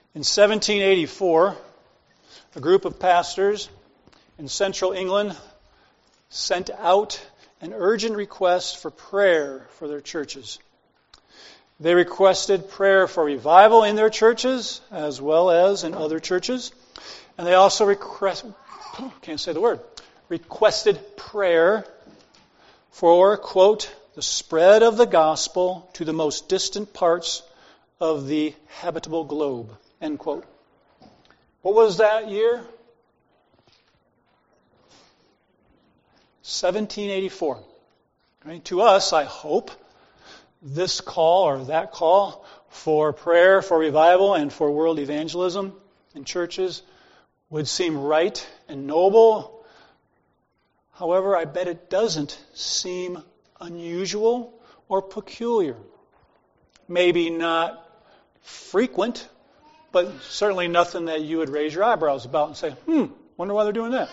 In 1784, a group of pastors in central England sent out an urgent request for prayer for their churches. They requested prayer for revival in their churches as well as in other churches. And they also requested prayer for, quote, the spread of the gospel to the most distant parts of the habitable globe, end quote. What was that year? 1784. Right? To us, I hope, this call or that call for prayer, for revival, and for world evangelism in churches would seem right and noble. However, I bet it doesn't seem unusual or peculiar. Maybe not frequent, but certainly nothing that you would raise your eyebrows about and say, wonder why they're doing that.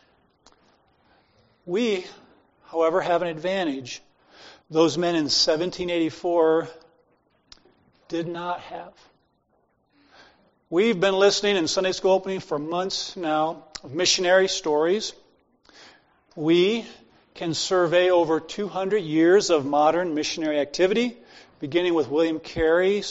We, however, have an advantage those men in 1784 did not have. We've been listening in Sunday school opening for months now of missionary stories. We can survey over 200 years of modern missionary activity, beginning with William Carey's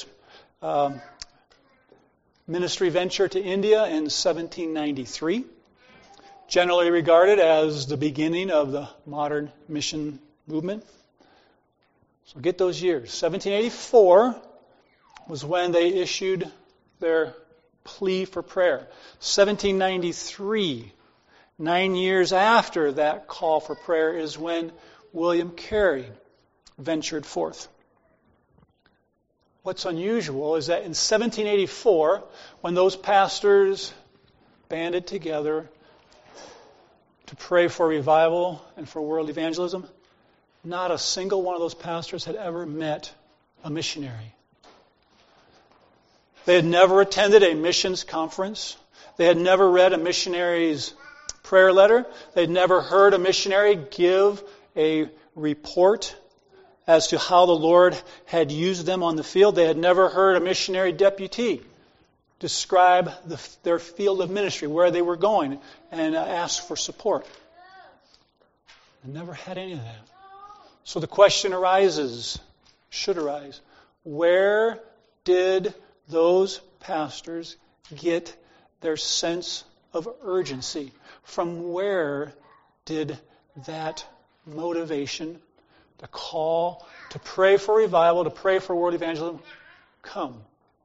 ministry venture to India in 1793, generally regarded as the beginning of the modern mission movement. So get those years. 1784 was when they issued their plea for prayer. 1793, 9 years after that call for prayer, is when William Carey ventured forth. What's unusual is that in 1784, when those pastors banded together to pray for revival and for world evangelism, not a single one of those pastors had ever met a missionary. They had never attended a missions conference. They had never read a missionary's prayer letter. They had never heard a missionary give a report as to how the Lord had used them on the field. They had never heard a missionary deputy describe their field of ministry, where they were going, and ask for support. They never had any of that. So the question should arise, where did those pastors get their sense of urgency? From where did that motivation, the call to pray for revival, to pray for world evangelism, come?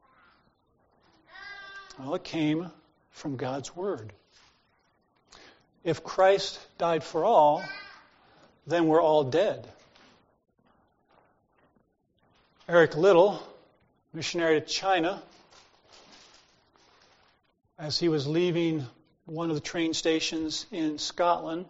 Well, it came from God's Word. If Christ died for all, then we're all dead. Eric Liddell, missionary to China, as he was leaving one of the train stations in Scotland,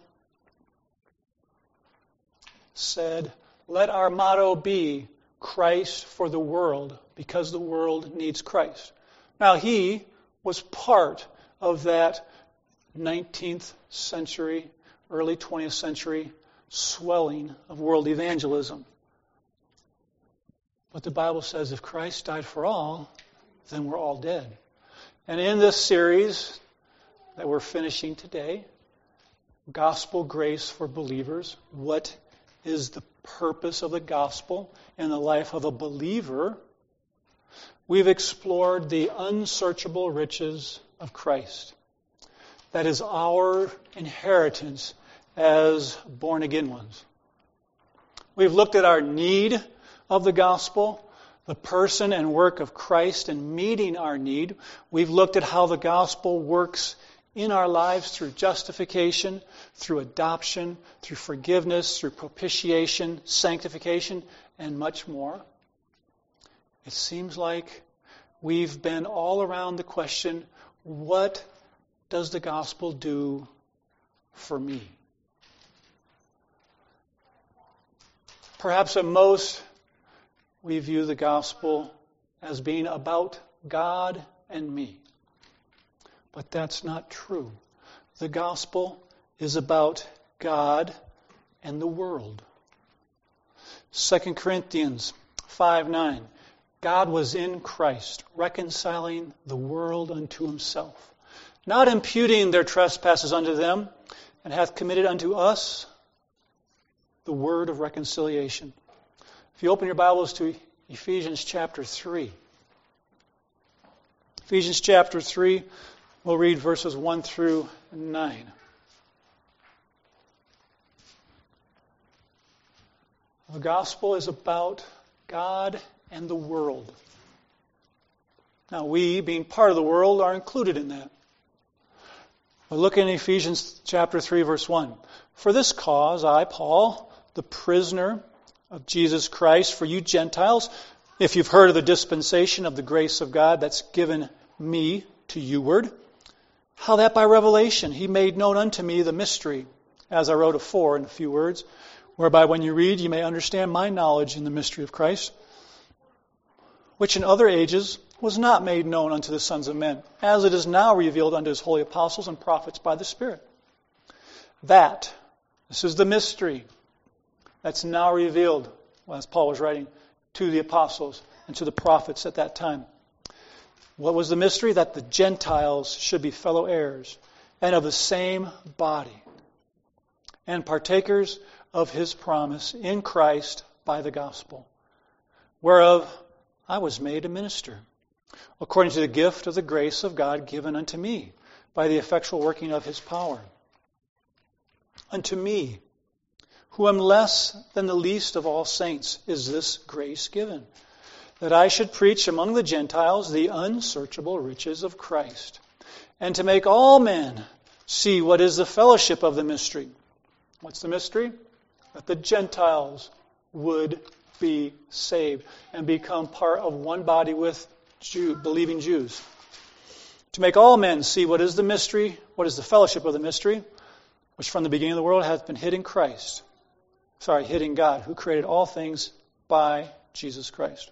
said, "Let our motto be Christ for the world, because the world needs Christ." Now, he was part of that 19th century, early 20th century swelling of world evangelism. But the Bible says if Christ died for all, then we're all dead. And in this series that we're finishing today, Gospel Grace for Believers, what is the purpose of the gospel in the life of a believer? We've explored the unsearchable riches of Christ. That is our inheritance as born-again ones. We've looked at our need of the gospel, the person and work of Christ in meeting our need. We've looked at how the gospel works in our lives through justification, through adoption, through forgiveness, through propitiation, sanctification, and much more. It seems like we've been all around the question, what does the gospel do for me? Perhaps at most, we view the gospel as being about God and me. But that's not true. The gospel is about God and the world. 2 Corinthians 5:9. God was in Christ, reconciling the world unto himself, not imputing their trespasses unto them, and hath committed unto us the word of reconciliation. If you open your Bibles to Ephesians chapter 3. Ephesians chapter 3, we'll read verses 1 through 9. The gospel is about God and the world. Now we, being part of the world, are included in that. But look in Ephesians chapter 3, verse 1. For this cause I, Paul, the prisoner of Jesus Christ, for you Gentiles, if you've heard of the dispensation of the grace of God that's given me to youward, how that by revelation he made known unto me the mystery, as I wrote afore in a few words, whereby when you read you may understand my knowledge in the mystery of Christ, which in other ages was not made known unto the sons of men, as it is now revealed unto his holy apostles and prophets by the Spirit. This is the mystery that's now revealed, as Paul was writing, to the apostles and to the prophets at that time. What was the mystery? That the Gentiles should be fellow heirs and of the same body and partakers of his promise in Christ by the gospel, whereof I was made a minister, according to the gift of the grace of God given unto me by the effectual working of his power. Unto me, who am less than the least of all saints, is this grace given, that I should preach among the Gentiles the unsearchable riches of Christ, and to make all men see what is the fellowship of the mystery. What's the mystery? That the Gentiles would be saved and become part of one body with believing Jews. To make all men see what is the mystery, what is the fellowship of the mystery, which from the beginning of the world hath been hid in God, who created all things by Jesus Christ.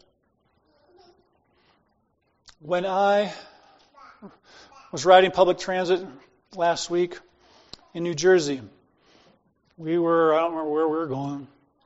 When I was riding public transit last week in New Jersey, I don't remember where we were going.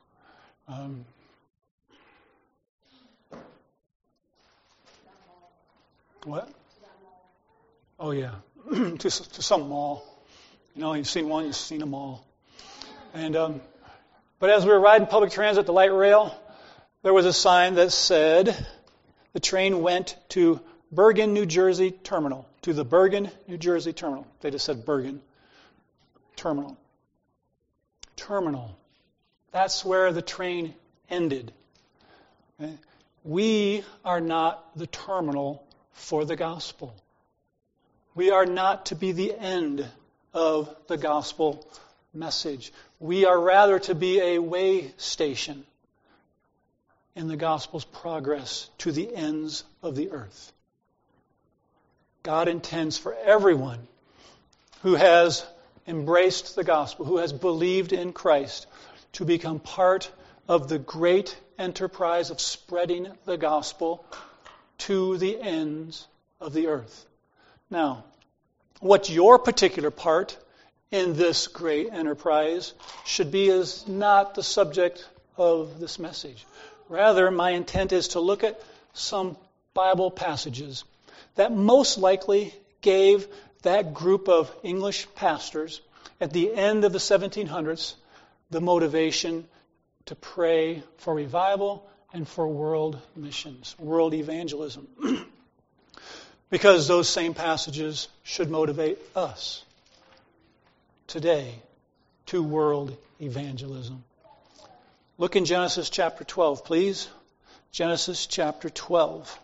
What? Oh yeah, to some mall. You know, you've seen one, you've seen them all. And but as we were riding public transit, the light rail, there was a sign that said the train went to Bergen, New Jersey Terminal. To the Bergen, New Jersey Terminal. They just said Bergen Terminal. Terminal. That's where the train ended. Okay? We are not the terminal for the gospel. We are not to be the end of the gospel message. We are rather to be a way station in the gospel's progress to the ends of the earth. God intends for everyone who has embraced the gospel, who has believed in Christ, to become part of the great enterprise of spreading the gospel to the ends of the earth. Now, what your particular part in this great enterprise should be is not the subject of this message. Rather, my intent is to look at some Bible passages that most likely gave that group of English pastors at the end of the 1700s the motivation to pray for revival and for world missions, world evangelism. Because those same passages should motivate us today to world evangelism. Look in Genesis chapter 12, please. Genesis chapter 12.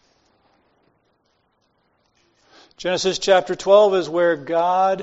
Genesis chapter 12 is where God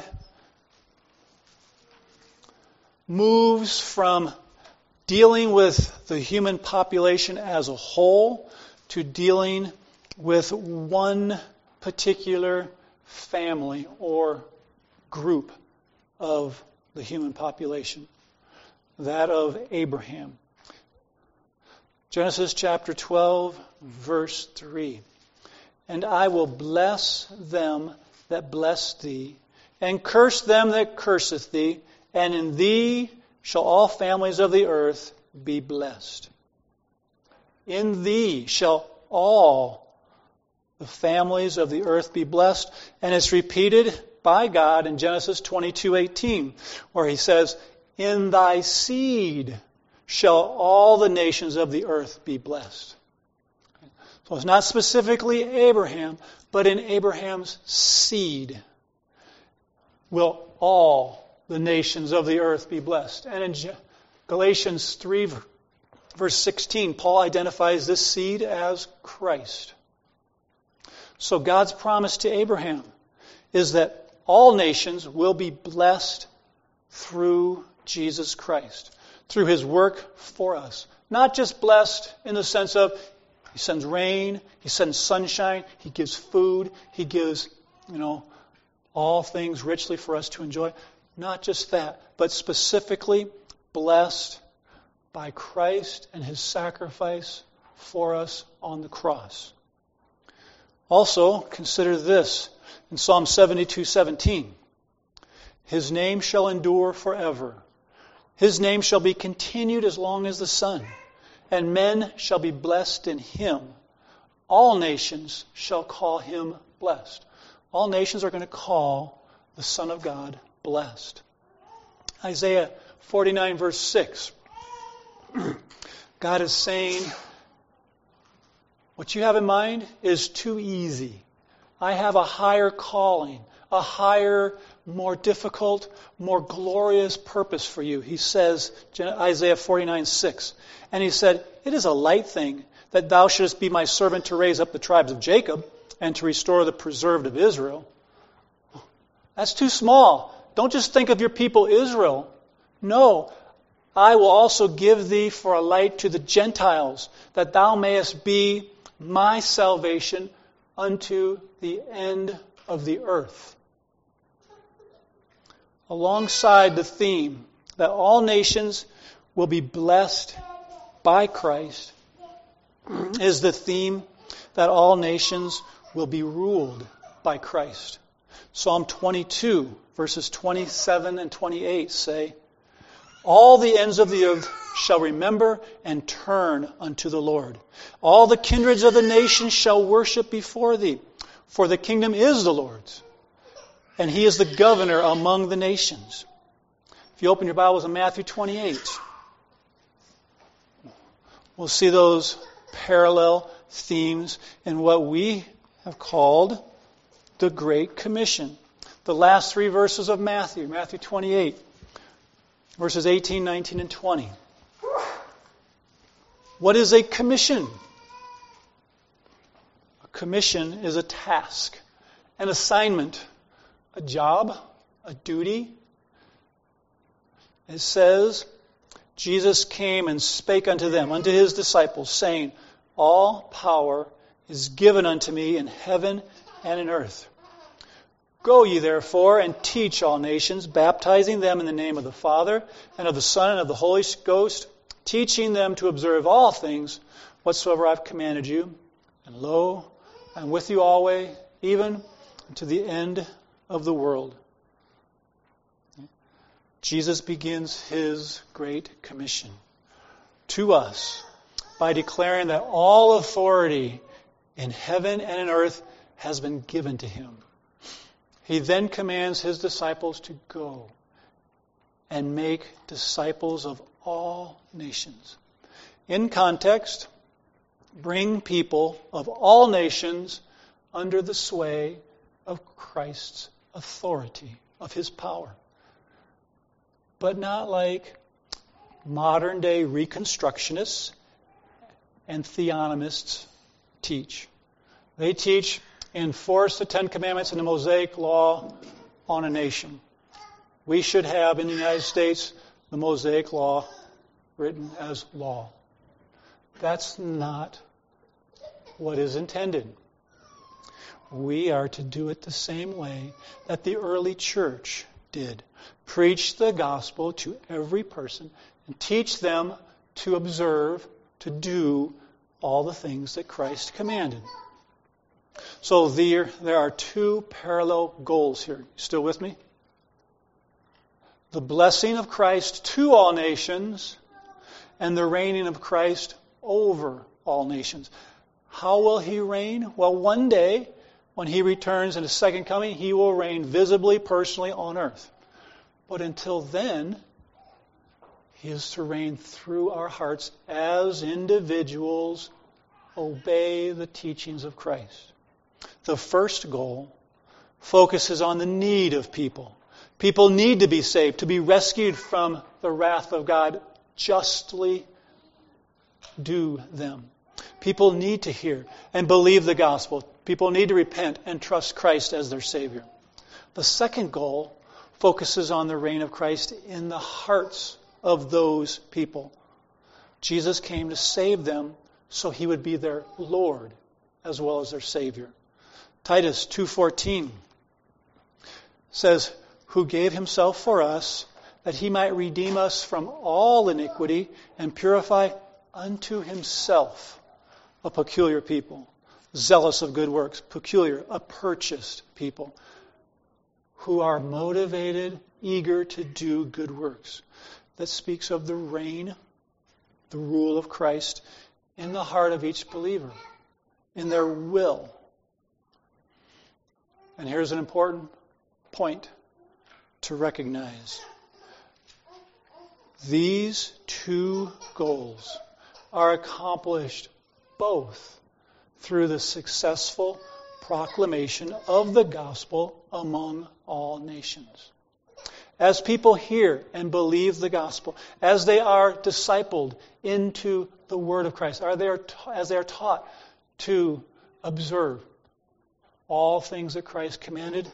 moves from dealing with the human population as a whole to dealing with one particular family or group of the human population, that of Abraham. Genesis chapter 12, verse 3. And I will bless them that bless thee, and curse them that curseth thee, and in thee shall all families of the earth be blessed. In thee shall all the families of the earth be blessed. And it's repeated by God in Genesis 22:18, where he says, in thy seed shall all the nations of the earth be blessed. So it's not specifically Abraham, but in Abraham's seed will all the nations of the earth be blessed. And in Galatians 3, verse 16, Paul identifies this seed as Christ. So God's promise to Abraham is that all nations will be blessed through Jesus Christ, through his work for us. Not just blessed in the sense of he sends rain, he sends sunshine, he gives food, he gives, all things richly for us to enjoy. Not just that, but specifically blessed by Christ and his sacrifice for us on the cross. Also, consider this in Psalm 72:17. His name shall endure forever. His name shall be continued as long as the sun, and men shall be blessed in him. All nations shall call him blessed. All nations are going to call the Son of God blessed. Isaiah 49, verse 6. God is saying, what you have in mind is too easy. I have a higher calling, a higher, more difficult, more glorious purpose for you. He says, Isaiah 49:6. And he said, it is a light thing that thou shouldest be my servant to raise up the tribes of Jacob and to restore the preserved of Israel. That's too small. Don't just think of your people Israel. No, I will also give thee for a light to the Gentiles, that thou mayest be my salvation unto the end of the earth. Alongside the theme that all nations will be blessed by Christ is the theme that all nations will be ruled by Christ. Psalm 22, verses 27 and 28 say, all the ends of the earth shall remember and turn unto the Lord. All the kindreds of the nations shall worship before thee, for the kingdom is the Lord's, and he is the governor among the nations. If you open your Bibles in Matthew 28, we'll see those parallel themes in what we have called the Great Commission. The last three verses of Matthew 28, verses 18, 19, and 20. What is a commission? A commission is a task, an assignment, a job, a duty. It says, Jesus came and spake unto them, unto his disciples, saying, all power is given unto me in heaven and in earth. Go ye therefore and teach all nations, baptizing them in the name of the Father and of the Son and of the Holy Ghost, teaching them to observe all things whatsoever I've commanded you. And lo, I'm with you always, even to the end of the world. Jesus begins his great commission to us by declaring that all authority in heaven and in earth has been given to him. He then commands his disciples to go and make disciples of all nations. In context, bring people of all nations under the sway of Christ's authority, of his power. But not like modern day reconstructionists and theonomists teach. They teach, enforce the Ten Commandments and the Mosaic Law on a nation. We should have in the United States the Mosaic Law written as law. That's not what is intended. We are to do it the same way that the early church did. Preach the gospel to every person and teach them to observe, to do all the things that Christ commanded. So there are two parallel goals here. Still with me? The blessing of Christ to all nations and the reigning of Christ over all nations. How will he reign? Well, one day, when he returns in his second coming, he will reign visibly, personally on earth. But until then, he is to reign through our hearts as individuals obey the teachings of Christ. The first goal focuses on the need of people. People need to be saved, to be rescued from the wrath of God justly due them. People need to hear and believe the gospel. People need to repent and trust Christ as their Savior. The second goal focuses on the reign of Christ in the hearts of those people. Jesus came to save them so he would be their Lord as well as their Savior. Titus 2:14 says, who gave himself for us, that he might redeem us from all iniquity and purify unto himself a peculiar people, zealous of good works, peculiar, a purchased people, who are motivated, eager to do good works. That speaks of the reign, the rule of Christ in the heart of each believer, in their will. And here's an important point to recognize. These two goals are accomplished both through the successful proclamation of the gospel among all nations. As people hear and believe the gospel, as they are discipled into the word of Christ, as they are taught to observe all things that Christ commanded,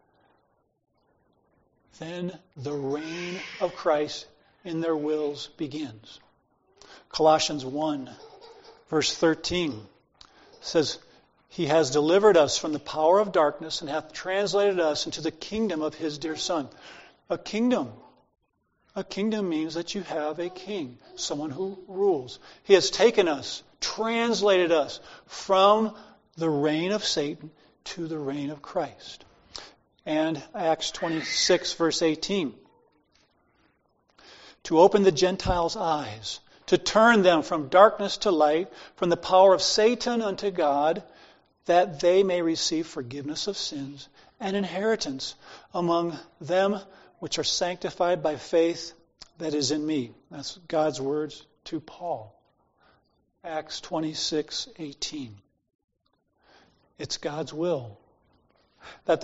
then the reign of Christ in their wills begins. Colossians 1, verse 13 says, he has delivered us from the power of darkness and hath translated us into the kingdom of his dear Son. A kingdom. A kingdom means that you have a king, someone who rules. He has taken us, translated us from the reign of Satan to the reign of Christ. And Acts 26, verse 18. To open the Gentiles' eyes, to turn them from darkness to light, from the power of Satan unto God, that they may receive forgiveness of sins and inheritance among them which are sanctified by faith that is in me. That's God's words to Paul. Acts 26:18. It's God's will that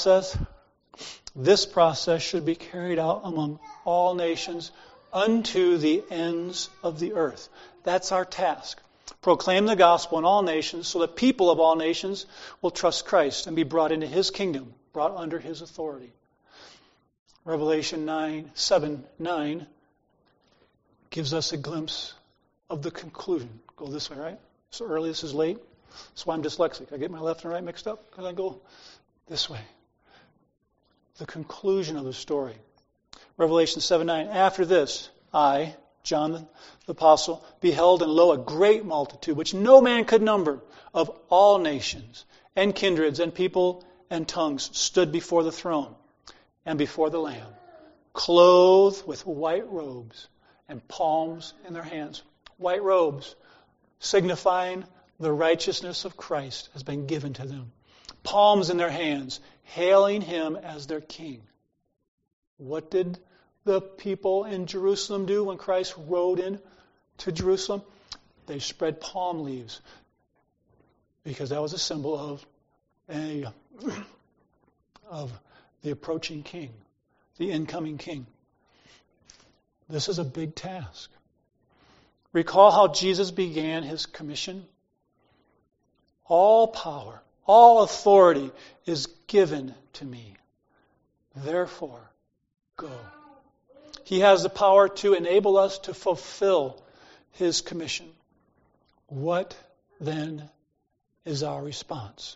this process should be carried out among all nations unto the ends of the earth. That's our task. Proclaim the gospel in all nations so that people of all nations will trust Christ and be brought into his kingdom, brought under his authority. Revelation 7:9 gives us a glimpse of the conclusion. Go this way, right? So early, this is late. That's why I'm dyslexic. I get my left and right mixed up because I go this way. The conclusion of the story. Revelation 7:9. After this, I, John the Apostle, beheld, and lo, a great multitude, which no man could number, of all nations, and kindreds, and people, and tongues, stood before the throne, and before the Lamb, clothed with white robes, and palms in their hands. White robes, signifying the righteousness of Christ, has been given to them. Palms in their hands, hailing him as their king. What did the people in Jerusalem do when Christ rode in to Jerusalem? They spread palm leaves because that was a symbol of the approaching king, the incoming king. This is a big task. Recall how Jesus began his commission. All power, all authority is given to me. Therefore, go. He has the power to enable us to fulfill his commission. What then is our response?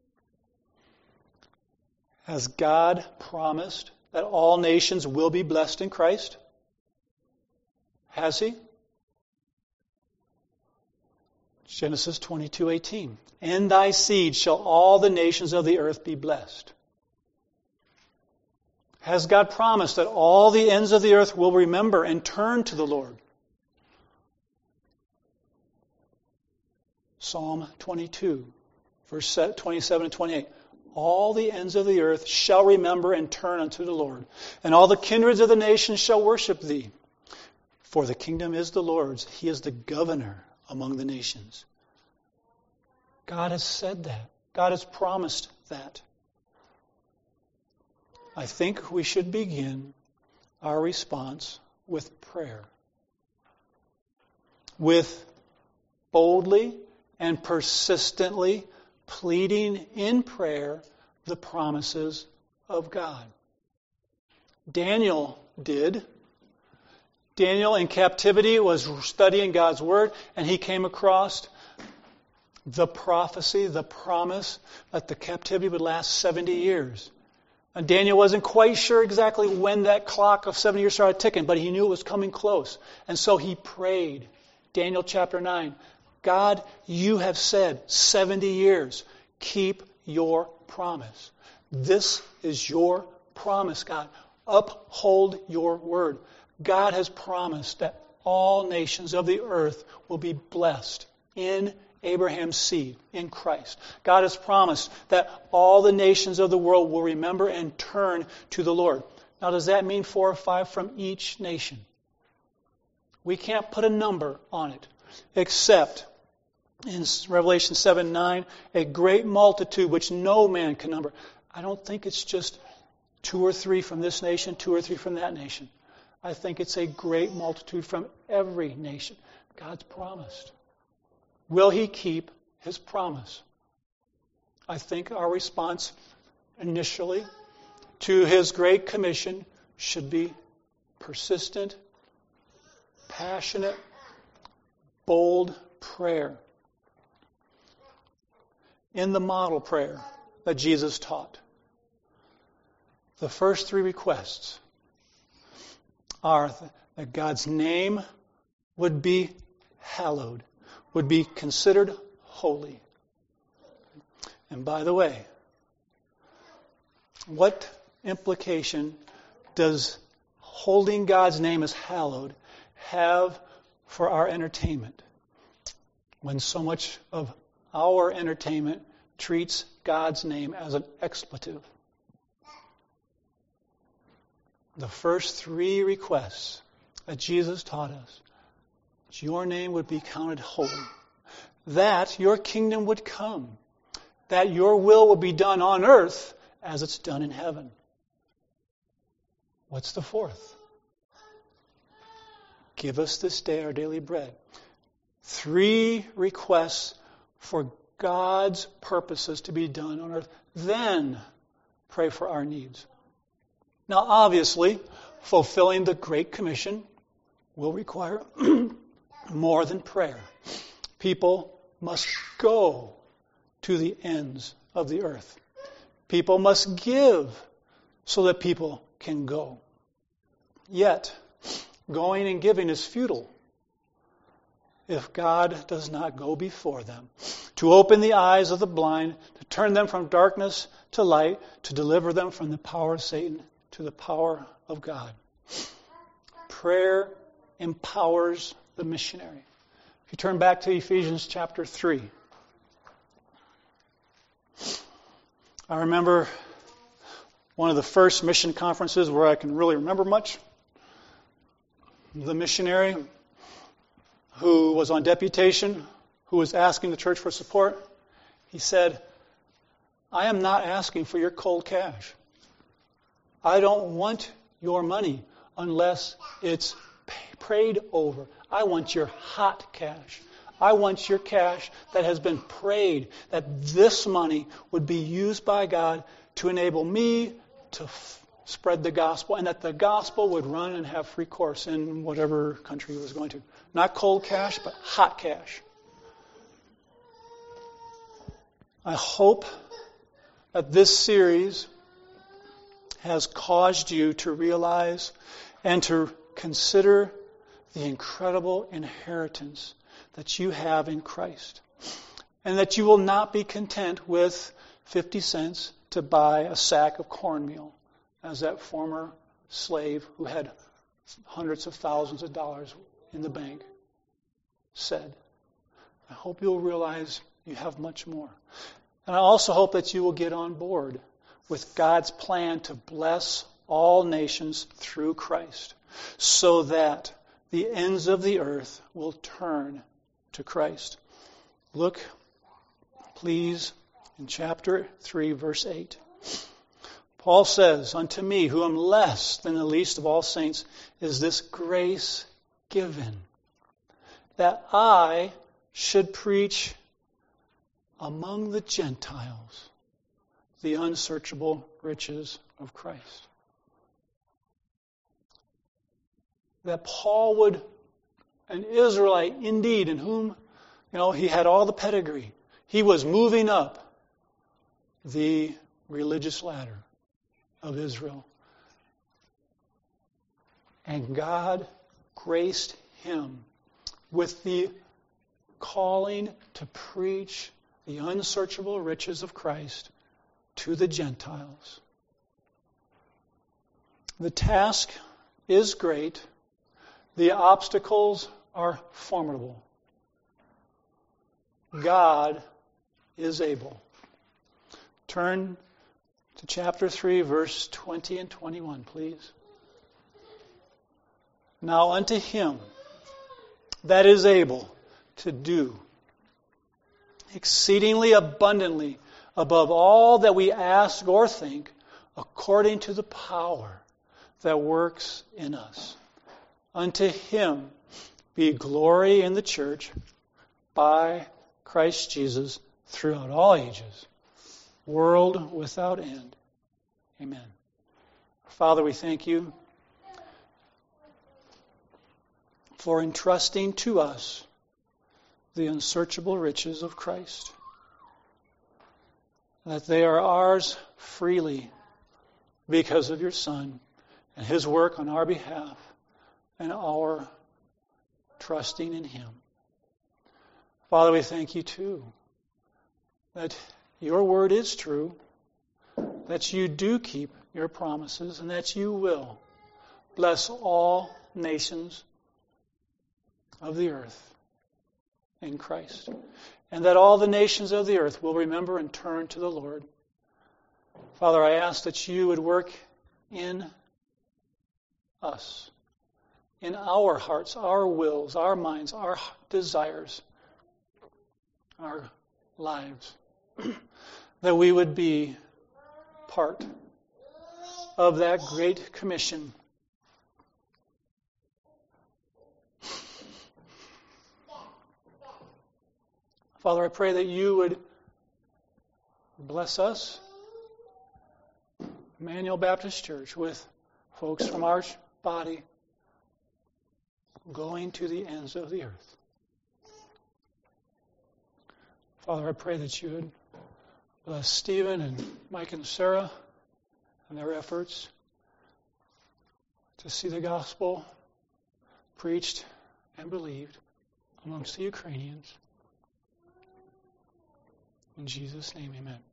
Has God promised that all nations will be blessed in Christ? Has he? Genesis 22:18. In thy seed shall all the nations of the earth be blessed. Has God promised that all the ends of the earth will remember and turn to the Lord? Psalm 22, verse 27 and 28. All the ends of the earth shall remember and turn unto the Lord, and all the kindreds of the nations shall worship thee. For the kingdom is the Lord's. He is the governor among the nations. God has said that. God has promised that. I think we should begin our response with prayer. With boldly and persistently pleading in prayer the promises of God. Daniel did. Daniel in captivity was studying God's Word, and he came across the prophecy, the promise that the captivity would last 70 years. And Daniel wasn't quite sure exactly when that clock of 70 years started ticking, but he knew it was coming close. And so he prayed. Daniel chapter 9, God, you have said 70 years. Keep your promise. This is your promise, God. Uphold your word. God has promised that all nations of the earth will be blessed in Abraham's seed, in Christ. God has promised that all the nations of the world will remember and turn to the Lord. Now, does that mean 4 or 5 from each nation? We can't put a number on it, except in Revelation 7:9, a great multitude which no man can number. I don't think it's just 2 or 3 from this nation, 2 or 3 from that nation. I think it's a great multitude from every nation. God's promised. Will He keep His promise? I think our response initially to His Great Commission should be persistent, passionate, bold prayer. In the model prayer that Jesus taught, the first 3 requests are that God's name would be hallowed, would be considered holy. And by the way, what implication does holding God's name as hallowed have for our entertainment, when so much of our entertainment treats God's name as an expletive? The first 3 requests that Jesus taught us, that your name would be counted holy, that your kingdom would come, that your will would be done on earth as it's done in heaven. What's the 4th? Give us this day our daily bread. 3 requests for God's purposes to be done on earth. Then pray for our needs. Now, obviously, fulfilling the Great Commission will require more than prayer. People must go to the ends of the earth. People must give so that people can go. Yet, going and giving is futile if God does not go before them, to open the eyes of the blind, to turn them from darkness to light, to deliver them from the power of Satan to the power of God. Prayer empowers the missionary. If you turn back to Ephesians chapter 3, I remember one of the first mission conferences where I can really remember much. The missionary who was on deputation, who was asking the church for support, he said, I am not asking for your cold cash. I don't want your money unless it's prayed over. I want your hot cash. I want your cash that has been prayed, that this money would be used by God to enable me to spread the gospel, and that the gospel would run and have free course in whatever country he was going to. Not cold cash, but hot cash. I hope that this series has caused you to realize and to consider the incredible inheritance that you have in Christ, and that you will not be content with 50 cents to buy a sack of cornmeal, as that former slave who had hundreds of thousands of dollars in the bank said. I hope you'll realize you have much more. And I also hope that you will get on board with God's plan to bless all nations through Christ, so that the ends of the earth will turn to Christ. Look, please, in chapter 3, verse 8. Paul says, "Unto me, who am less than the least of all saints, is this grace given, that I should preach among the Gentiles the unsearchable riches of Christ." That Paul would, an Israelite indeed, in whom, he had all the pedigree. He was moving up the religious ladder of Israel. And God graced him with the calling to preach the unsearchable riches of Christ to the Gentiles. The task is great. The obstacles are formidable. God is able. Turn to chapter 3, verse 20 and 21, please. "Now unto him that is able to do exceedingly abundantly above all that we ask or think, according to the power that works in us. Unto him be glory in the church by Christ Jesus throughout all ages, world without end. Amen." Father, we thank you for entrusting to us the unsearchable riches of Christ, that they are ours freely because of your Son and his work on our behalf and our trusting in him. Father, we thank you too that your word is true, that you do keep your promises, and that you will bless all nations of the earth in Christ, and that all the nations of the earth will remember and turn to the Lord. Father, I ask that you would work in us, in our hearts, our wills, our minds, our desires, our lives, that we would be part of that great commission. Father, I pray that you would bless us, Emmanuel Baptist Church, with folks from our body going to the ends of the earth. Father, I pray that you would bless Stephen and Mike and Sarah and their efforts to see the gospel preached and believed amongst the Ukrainians. In Jesus' name, amen.